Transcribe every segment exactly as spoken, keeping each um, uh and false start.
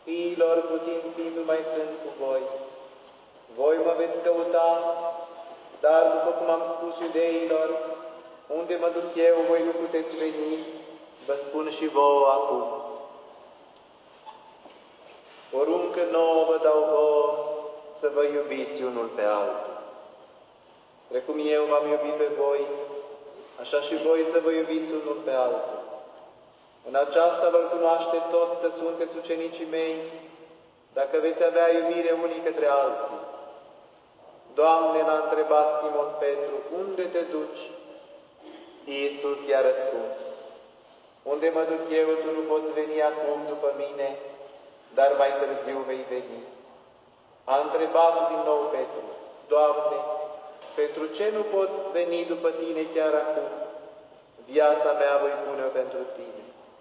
Fiilor, puțin timp nu mai sunt cu voi. Voi mă veți căuta, dar, după cum am spus iudeilor, unde mă duc eu, voi nu puteți veni, vă spun și vouă acum. Poruncă nouă vă dau vouă, să vă iubiți unul pe altul. Precum eu v-am iubit pe voi, așa și voi să vă iubiți unul pe altul. În aceasta vă cunoaște toți că sunteți ucenicii mei, dacă veți avea iubire unii către alții. Doamne, l-a întrebat Simon Petru, unde te duci? Iisus i-a răspuns, unde mă duc eu, tu nu poți veni acum după mine, dar mai târziu vei veni. A întrebat din nou Petru, Doamne, pentru ce nu pot veni după Tine chiar acum? Viața mea voi pune-o pentru Tine.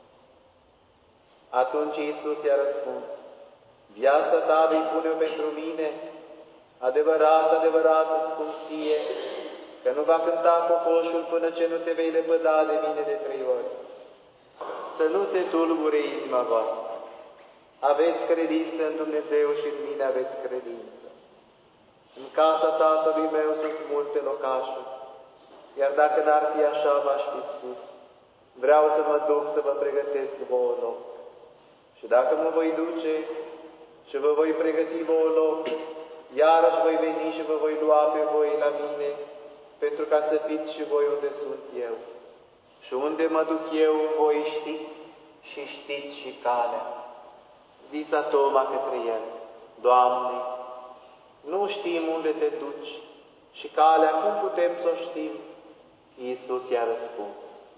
Atunci Iisus i-a răspuns, viața ta vei pune-o pentru mine? Adevărat, adevărat îți spun ție, că nu va cânta cocoșul până ce nu te vei lepăda de mine de trei ori. Să nu se tulbure inima voastră. Aveți credință în Dumnezeu și în mine aveți credință. În casa Tatălui meu sunt multe locașuri, iar dacă n-ar fi așa, v-aș fi spus, vreau să mă duc să vă pregătesc vouă loc. Și dacă mă voi duce și vă voi pregăti vouă loc, iarăși voi veni și vă voi lua pe voi la mine, pentru ca să fiți și voi unde sunt eu. Și unde mă duc eu, voi știți și știți și calea. Zisa Toma către el, Doamne, nu știm unde te duci și calea, cum putem să o știm? Iisus i-a răspuns,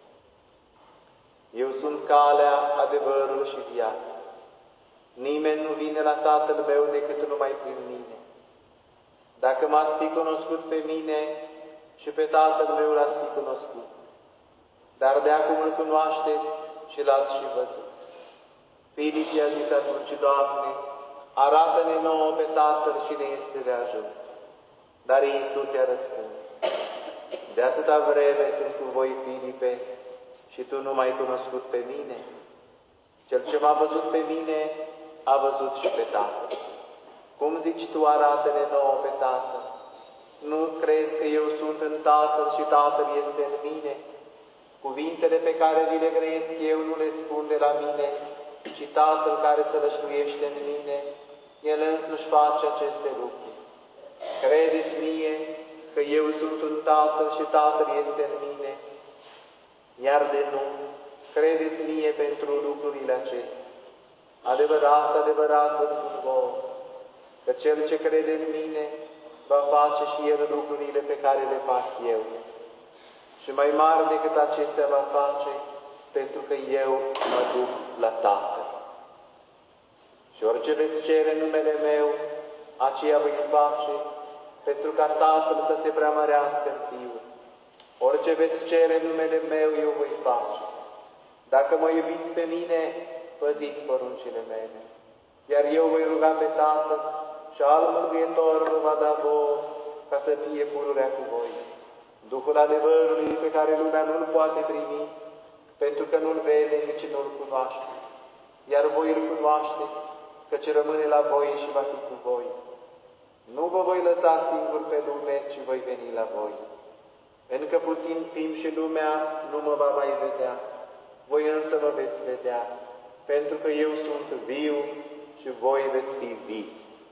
eu sunt calea, adevărul și viața. Nimeni nu vine la Tatăl meu decât numai prin mine. Dacă m-ați fi cunoscut pe mine și pe Tatăl meu l-ați fi cunoscut. Dar de acum îl cunoașteți și l-ați și văzut. Filip i-a zis atunci, Doamne, arată-ne nouă pe Tatăl și ne este de ajuns. Dar Iisus i-a răspuns, de atâta vreme sunt cu voi, Filipe, și tu nu m-ai cunoscut pe mine. Cel ce m-a văzut pe mine, a văzut și pe Tatăl. Cum zici tu, arată-ne nouă pe Tatăl? Nu crezi că eu sunt în Tatăl și Tatăl este în mine? Cuvintele pe care vi le grăiesc eu nu le spun de la mine, ci Tatăl care sălășluiește în mine, El însuși face aceste lucruri. Credeți mie că eu sunt în Tatăl și Tatăl este în mine, iar de nu, credeți mie pentru lucrurile acestea. Adevărat, adevărat vă spun vouă, că cel ce crede în mine va face și el lucrurile pe care le fac eu. Și mai mare decât acestea va face, pentru că eu mă duc la Tatăl. Și orice veți cere în numele meu, aceea voi face, pentru ca Tatăl să se preamărească în Fiul. Orice veți cere în numele meu, eu voi face. Dacă mă iubiți pe mine, păziți poruncile mele. Iar eu voi ruga pe Tatăl și al Mângâietor vă va da vouă, ca să fie pururea cu voi. Duhul adevărului pe care lumea nu-l poate primi, pentru că nu-l vede, nici nu-l cunoaște. Iar voi îl cunoașteți, căci rămâne la voi și va fi cu voi. Nu vă voi lăsa singur pe lume, ci voi veni la voi. Încă puțin timp și lumea nu mă va mai vedea. Voi însă mă veți vedea, pentru că eu sunt viu și voi veți fi vii.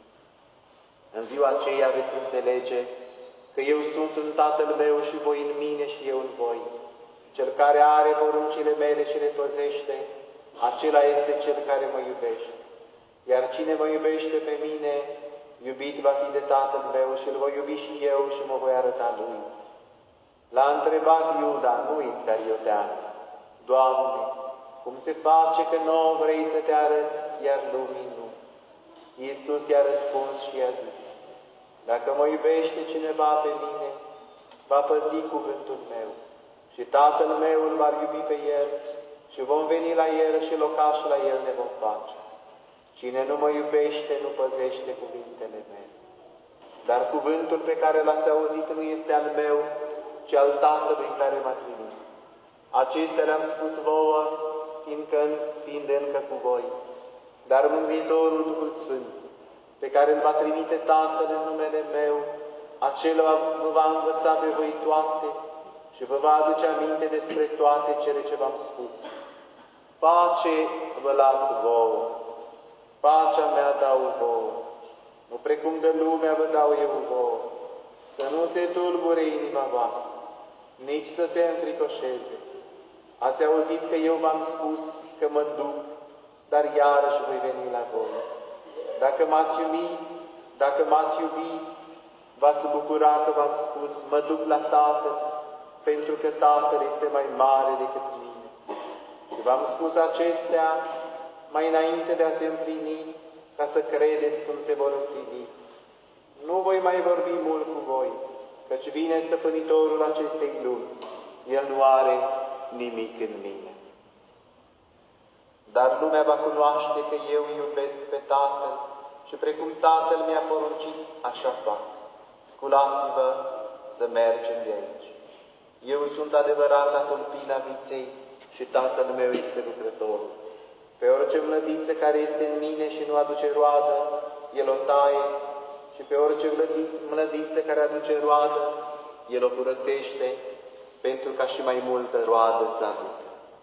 În ziua aceea veți înțelege că eu sunt în Tatăl meu și voi în mine și eu în voi. Cel care are poruncile mele și le păzește, acela este cel care mă iubește. Iar cine mă iubește pe mine, iubit va fi de Tatăl meu și îl voi iubi și eu și mă voi arăta lui. L-a întrebat Iuda, nu Iscariotean, Doamne, cum se face că nouă vrei să te arăți, iar lumii nu? Iisus i-a răspuns și i-a zis, dacă mă iubește cineva pe mine, va păzi cuvântul meu și Tatăl meu îl va iubi pe el și vom veni la el și locaș la el ne vom face. Cine nu mă iubește, nu păzește cuvintele mele. Dar cuvântul pe care l-ați auzit nu este al meu, ci al Tatălui care m-a trimis. Acestea le-am spus vouă, fiindcă fiind încă cu voi. dar Mântuitorul Duhul Sfânt, pe care îl va trimite Tatăl în numele meu, acela vă va învăța pe voi toate și vă va aduce aminte despre toate cele ce v-am spus. Pace vă las vouă, pacea mea dau vouă, nu precum de lumea vă dau eu vouă, să nu se tulbure inima voastră, nici să se înfricoșeze. Ați auzit că eu v-am spus că mă duc, dar iarăși voi veni la voi. Dacă m-ați iubit, dacă m-ați iubit, v-ați bucura că v-am spus, mă duc la Tatăl, pentru că Tatăl este mai mare decât mine. Și v-am spus acestea mai înainte de a se împlini, ca să credeți cum se vor împlini. Nu voi mai vorbi mult cu voi, căci vine stăpânitorul acestei lumi. El nu are nimic în mine. Dar lumea va cunoaște că eu iubesc pe Tatăl și precum Tatăl mi-a poruncit, așa fac. Sculați-vă să mergem de aici. Eu sunt adevărata tulpina viței și Tatăl meu este lucrătorul. Pe orice mlădiță care este în mine și nu aduce roadă, El o taie, și pe orice mlădiță care aduce roadă, El o curățește, pentru ca și mai multă roadă să aducă.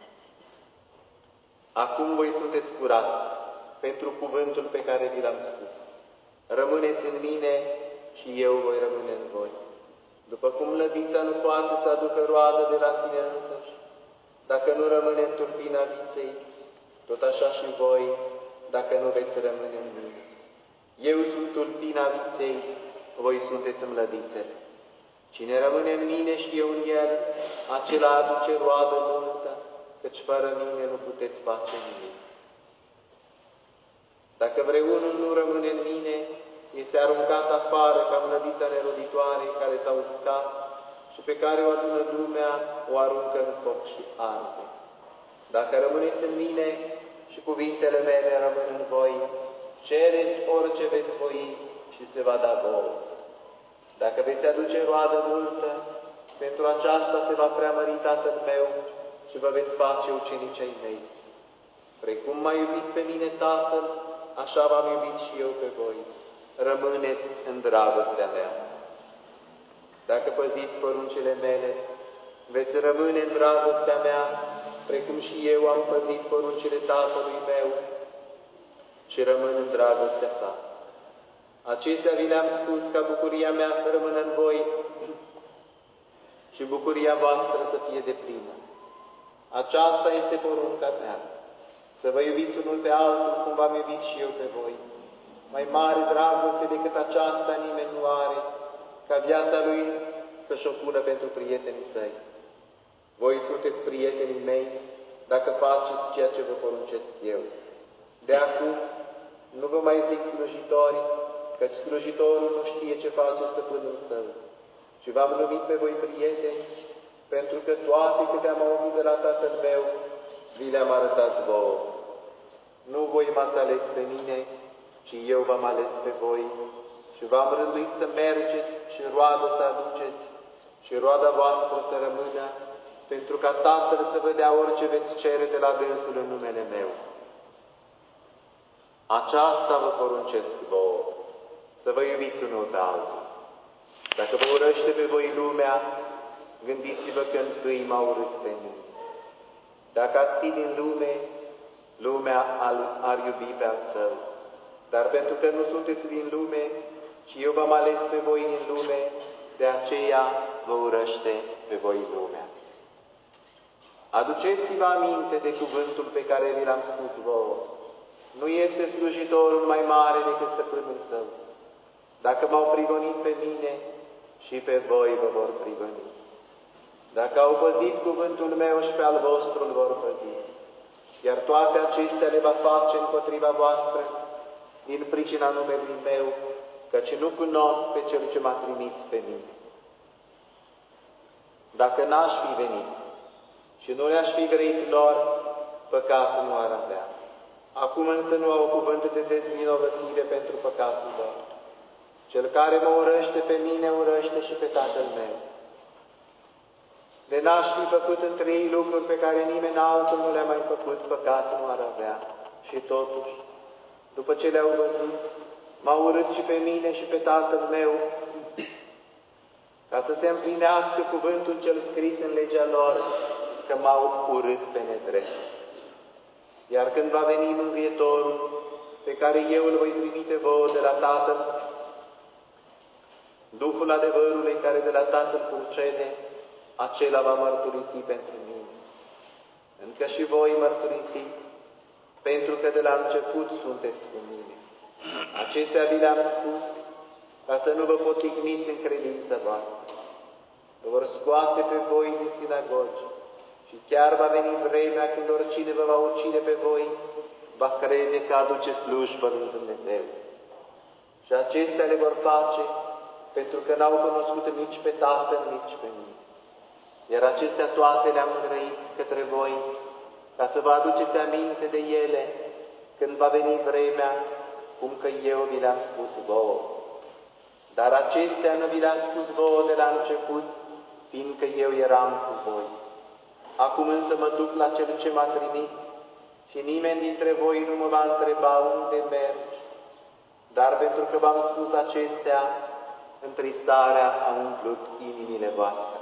Acum voi sunteți curați pentru cuvântul pe care vi l-am spus. Rămâneți în mine și eu voi rămâne în voi. După cum mlădița nu poate să aducă roadă de la sine însăși, dacă nu rămâne în tulpina viței, tot așa și voi, dacă nu veți rămâne în mine. Eu sunt tulpina viței, voi sunteți mlădițele. Cine rămâne în mine și eu în el, acela aduce roadă multă, căci fără mine nu puteți face nimic. Dacă vreunul nu rămâne în mine, este aruncat afară ca mlădița neroditoare care s-a uscat și pe care o adună lumea, o aruncă în foc și arde. Dacă rămâneți în mine și cuvintele mele rămân în voi, cereți orice veți voi și se va da vouă. Dacă veți aduce roadă multă, pentru aceasta se va preamări Tatăl meu și vă veți face ucenici ai mei. Precum m-a iubit pe mine Tatăl, așa v-am iubit și eu pe voi. Rămâneți în dragostea mea. Dacă păziți poruncile mele, veți rămâne în dragostea mea, precum și eu am păzit poruncile Tatălui meu și rămân în dragostea sa. Acestea vi le-am spus ca bucuria mea să rămână în voi și bucuria voastră să fie deplină. Aceasta este porunca mea, să vă iubiți unul pe altul cum v-am iubit și eu pe voi. Mai mare dragoste decât aceasta nimeni nu are, ca viața lui să-și o pună pentru prietenii săi. Voi sunteți prietenii mei dacă faceți ceea ce vă poruncesc eu. De acum nu vă mai zic slujitori, căci slujitorul nu știe ce face stăpânul său, ci v-am numit pe voi prieteni, pentru că toate câte am auzit de la Tatăl meu, vi le-am arătat vouă. Nu voi m-ați ales pe mine, ci eu v-am ales pe voi și v-am rânduit să mergeți și roadă să aduceți și roada voastră să rămână, pentru ca Tatăl să vă dea orice veți cere de la dânsul în numele meu. Aceasta vă poruncesc vouă, să vă iubiți unul pe altul. Dacă vă urăște pe voi lumea, gândiți-vă că întâi m-a urât pe mine. Dacă ați fi din lume, lumea ar iubi pe al său. Dar pentru că nu sunteți din lume, ci eu v-am ales pe voi din lume, de aceea vă urăște pe voi lumea. Aduceți-vă aminte de cuvântul pe care vi l-am spus vouă. Nu este slujitorul mai mare decât stăpânul său. Dacă m-au prigonit pe mine, și pe voi vă vor prigoni. Dacă au păzit cuvântul meu și pe al vostru îl vor păzi. Iar toate acestea le va face împotriva voastră, din pricina numelui meu, căci nu cunosc pe Cel ce m-a trimis pe mine. Dacă n-aș fi venit și nu le-aș fi grăit lor, păcatul nu ar avea. Acum însă nu au cuvânt de dezvinovățire pentru păcatul lor. Cel care mă urăște pe mine, urăște și pe Tatăl meu. De n-aș fi făcut între ei lucruri pe care nimeni altul nu le-a mai făcut, păcatul nu ar avea. Și totuși, după ce le-au văzut, m-au urât și pe mine și pe Tatăl meu, ca să se împlinească cuvântul cel scris în legea lor, că m-au urât pe nedrept. Iar când va veni Mântuitorul, pe care eu îl voi trimite vouă de la Tatăl, Duhul adevărului care de la Tatăl procede, acela va mărturisi pentru mine. Încă și voi mărturisiți, pentru că de la început sunteți cu mine. Acestea vi le-am spus, ca să nu vă poticniți în credința voastră. Vă vor scoate pe voi din sinagogi și chiar va veni vremea când oricine vă va ucide pe voi, va crede că aduce slujbă lui Dumnezeu. Și acestea le vor face, pentru că n-au cunoscut nici pe Tatăl, nici pe mine. Iar acestea toate le-am grăit către voi, ca să vă aduceți aminte de ele, când va veni vremea, cum că eu vi le-am spus vouă. Dar acestea nu vi le-am spus vouă de la început, fiindcă eu eram cu voi. Acum însă mă duc la Cel ce m-a trimis și nimeni dintre voi nu mă va întreba unde mergi. Dar pentru că v-am spus acestea, întristarea a umplut inimile voastre.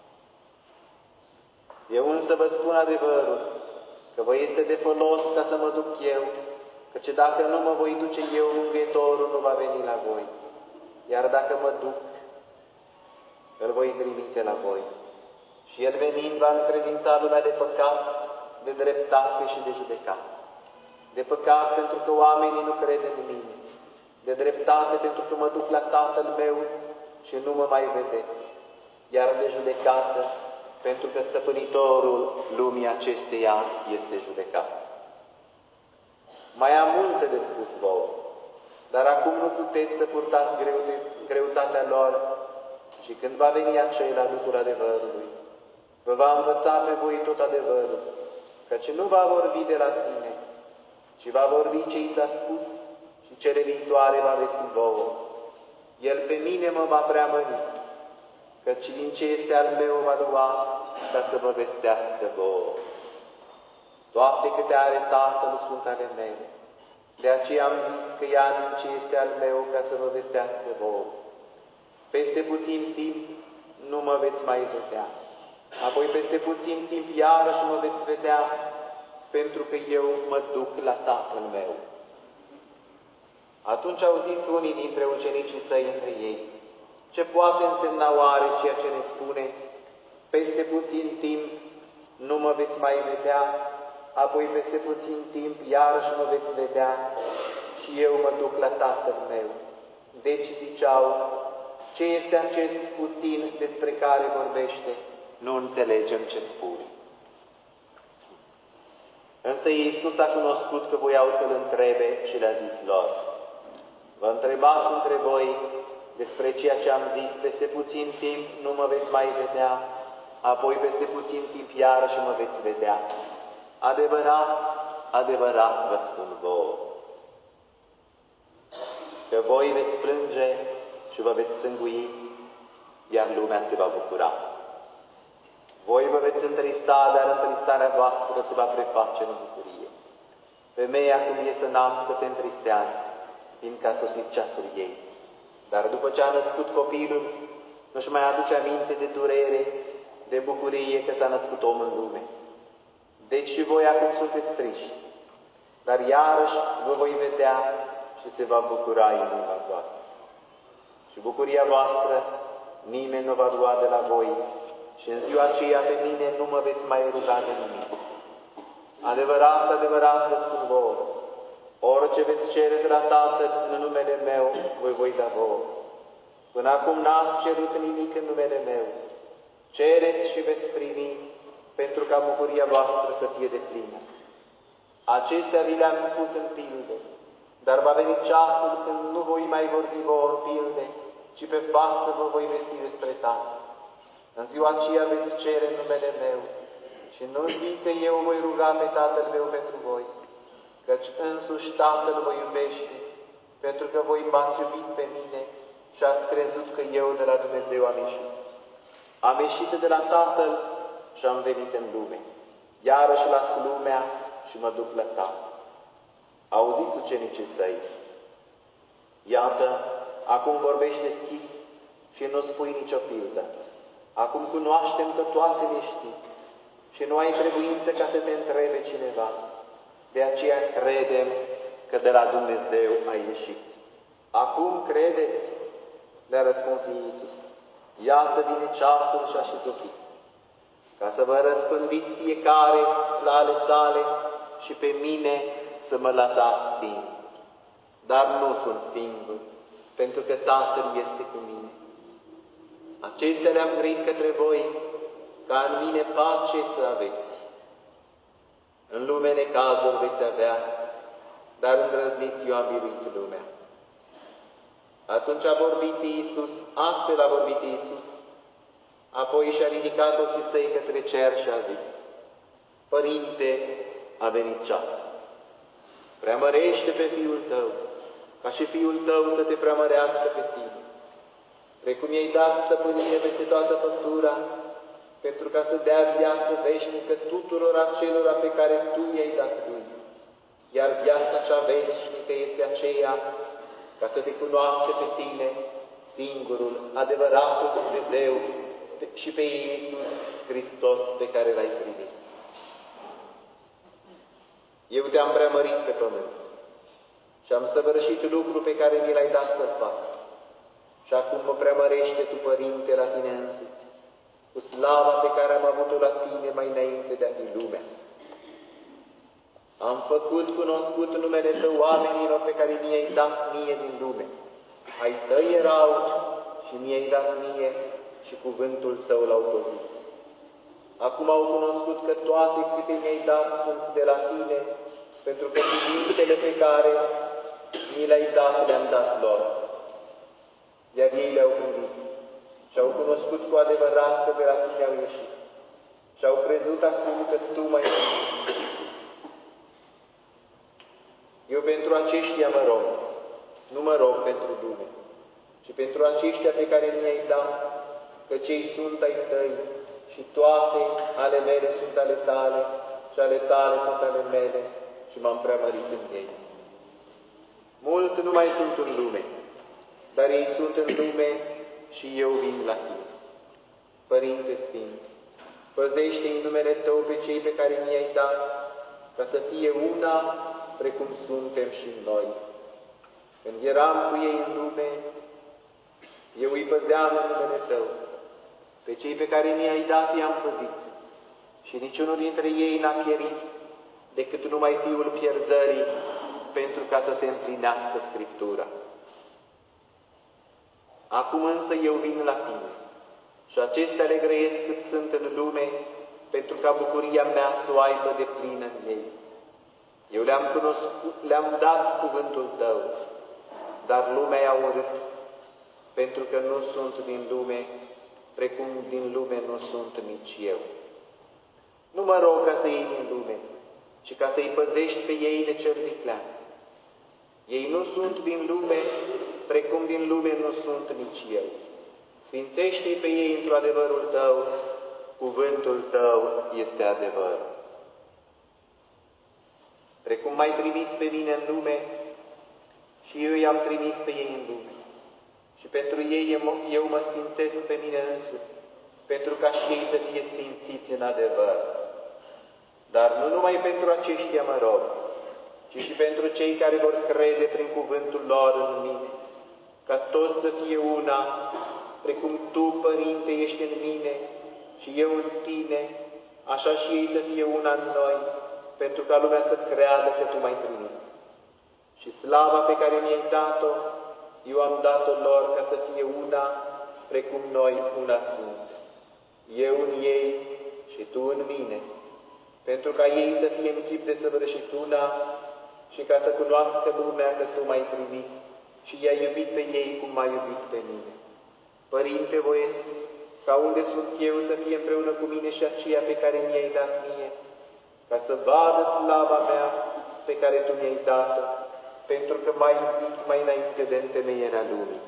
Eu însă vă spun adevărul, că vă este de folos ca să mă duc eu, căci dacă nu mă voi duce eu, Mântuitorul nu va veni la voi. Iar dacă mă duc, îl voi trimite la voi. Și el venind va încredința lumea de păcat, de dreptate și de judecată. De păcat pentru că oamenii nu cred în mine. De dreptate pentru că mă duc la Tatăl meu și nu mă mai vedeți. Iar de judecată pentru că stăpânitorul lumii acesteia este judecat. Mai am multe de spus vouă, dar acum nu puteți să purtați greutatea lor, și când va veni acela, Duhul adevărului, vă va învăța pe voi tot adevărul, căci nu va vorbi de la sine, ci va vorbi ce i s-a spus și cele viitoare va vesti vouă. El pe mine mă va preamări, căci din ce este al meu va lua ca să vă vestească vouă. Toate câte are Tatăl sunt ale mele. De aceea am zis că ia din ce este al meu ca să vă vestească vouă. Peste puțin timp nu mă veți mai vedea. Apoi peste puțin timp iarăși mă veți vedea, pentru că eu mă duc la Tatăl meu. Atunci au zis unii dintre ucenicii săi între ei: ce poate însemna oare ceea ce ne spune? Peste puțin timp nu mă veți mai vedea, apoi peste puțin timp iarăși mă veți vedea și eu mă duc la Tatăl meu. Deci ziceau: ce este acest puțin despre care vorbește? Nu înțelegem ce spune. Însă Iisus a cunoscut că voiau să-L întrebe și le-a zis lor: vă întrebați între voi despre ceea ce am zis, peste puțin timp nu mă veți mai vedea, apoi peste puțin timp iarăși mă veți vedea. Adevărat, adevărat vă spun vouă, că voi veți plânge și vă veți stângui, iar lumea se va bucura. Voi vă veți întrista, dar întristarea voastră se va preface în bucurie. Femeia cum e să nască se întristează, fiindcă a sosit ceasul ei. Dar după ce a născut copilul, nu-și mai aduce aminte de durere, de bucurie că s-a născut om în lume. Deci și voi acum sunteți triști, dar iarăși vă voi vedea și se va bucura inima voastră. Și bucuria voastră nimeni nu va lua de la voi, și în ziua aceea pe mine nu mă veți mai ruga de nimic. Adevărat, adevărat vă spun vouă, orice veți cere de la Tatăl în numele meu, voi voi da vouă. Până acum n-ați cerut nimic în numele meu. Cereți și veți primi, pentru ca bucuria voastră să fie de plină. Acestea vi le-am spus în pilde, dar va veni ceasul când nu voi mai vorbi vouă în pilde, ci pe față vă voi vesti despre Tatăl. În ziua aceea veți cere în numele meu și nu știți că eu voi ruga pe Tatăl meu pentru voi, căci însuși Tatăl vă iubește, pentru că voi m-ați iubit pe mine și ați crezut că eu de la Dumnezeu am ieșit. Am ieșit de la Tatăl și am venit în lume. Iarăși las lumea și mă duc la Tatăl. Au zis ucenicii săi: iată, acum vorbești deschis și nu spui nicio pildă. Acum cunoaștem că toate le știi și nu ai trebuință ca să te întrebe cineva. De aceea credem că de la Dumnezeu ai ieșit. Acum credeți? Le-a răspuns Iisus. Iată vine ceasul și a și sosit, ca să vă răspândiți fiecare la ale sale și pe mine să mă lăsați singur. Dar nu sunt singur, pentru că Tatăl este cu mine. Acestea le-am grăit către voi, ca în mine pace să aveți. În lume necazuri veți avea, dar îndrăzniți, eu am biruit lumea. Atunci a vorbit Iisus, astfel a vorbit Iisus, apoi și-a ridicat ochii săi către cer și a zis: Părinte, a venit ceasul. Preamărește pe Fiul Tău, ca și Fiul Tău să te preamărească pe tine, precum i-ai dat stăpânire peste toată făptura, pentru ca să dea viață veșnică tuturor acelora pe care Tu i-ai dat Lui. Iar viața cea veșnică este aceea, ca să te cunoască pe tine, singurul, adevăratul Dumnezeu, și pe Iisus Hristos pe care L-ai primit. Eu te-am preamărit pe pământ și am săvârșit lucru pe care mi L-ai dat să-l fac. Și acum mă preamărește Tu, Părinte, la Tine însuți, cu slava pe care am avut-o la Tine mai înainte de a fi lumea. Am făcut cunoscut numele Tău oamenilor pe care mi-ai dat mie din lume. Ai Tăi erau și mi-ai dat mie și cuvântul Tău l-au păzit. Acum au cunoscut că toate câte mi-ai dat sunt de la Tine, pentru că cuvintele pe care mi le-ai dat le-am dat lor. Iar ei le-au primit și au cunoscut cu adevărat că de la Tine au ieșit și au crezut acum că Tu m-ai primit. Eu pentru aceștia mă rog, nu mă rog pentru lume, ci pentru aceștia pe care mi-ai dat, că cei sunt ai Tăi și toate ale mele sunt ale Tale și ale Tale sunt ale mele și m-am preamărit în ei. Mult nu mai sunt în lume, dar ei sunt în lume și eu vin la Tine. Părinte Sfânt, păzește în numele Tău pe cei pe care mi-ai dat, ca să fie una precum suntem și noi. Când eram cu ei în lume, eu îi păzeam în numele Tău. Pe cei pe care mi-ai dat i-am păzit și niciunul dintre ei n-a pierit, decât numai fiul pierzării, pentru ca să se împlinească Scriptura. Acum însă eu vin la Tine și acestea le grăiesc cât sunt în lume, pentru ca bucuria mea să o aibă de plină în ei. Eu le-am cunoscut, le-am dat cuvântul Tău, dar lumea i-a urât, pentru că nu sunt din lume, precum din lume nu sunt nici eu. Nu mă rog ca să iei din lume, ci ca să-i păzești pe ei de cel viclean. Ei nu sunt din lume, precum din lume nu sunt nici eu. Sfințește-i pe ei într-o adevărul Tău, cuvântul Tău este adevăr. Precum m-ai trimis pe mine în lume, și eu i-am trimis pe ei în lume. Și pentru ei eu mă sfințesc pe mine însuși, pentru ca și ei să fie sfințiți în adevăr. Dar nu numai pentru aceștia mă rog, ci și pentru cei care vor crede prin cuvântul lor în mine, ca toți să fie una, precum Tu, Părinte, ești în mine și eu în Tine, așa și ei să fie una în noi, pentru ca lumea să creadă că Tu m-ai trimis. Și slava pe care mi-ai dat-o, eu am dat-o lor ca să fie una, precum noi una sunt. Eu în ei și Tu în mine, pentru ca ei să fie în chip de săvârșit una și ca să cunoască lumea că Tu m-ai trimis și i-ai iubit pe ei cum m-ai iubit pe mine. Părinte, voiesc ca unde sunt eu să fie împreună cu mine și aceea pe care mi-ai dat mie, ca să vadă slava mea pe care Tu mi-ai dat-o, pentru că m-ai iubit mai înainte de întemeierea lumii.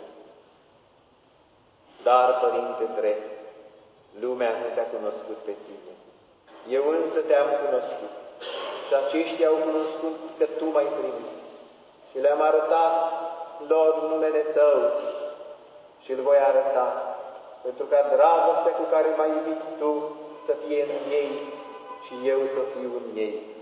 Dar, Părinte drept, lumea nu Te-a cunoscut pe Tine. Eu însă Te-am cunoscut și aceștia au cunoscut că Tu m-ai primit și le-am arătat lor numele Tău și îl voi arăta, pentru ca dragostea cu care m-ai iubit Tu să fie în ei și eu să fiu în ei.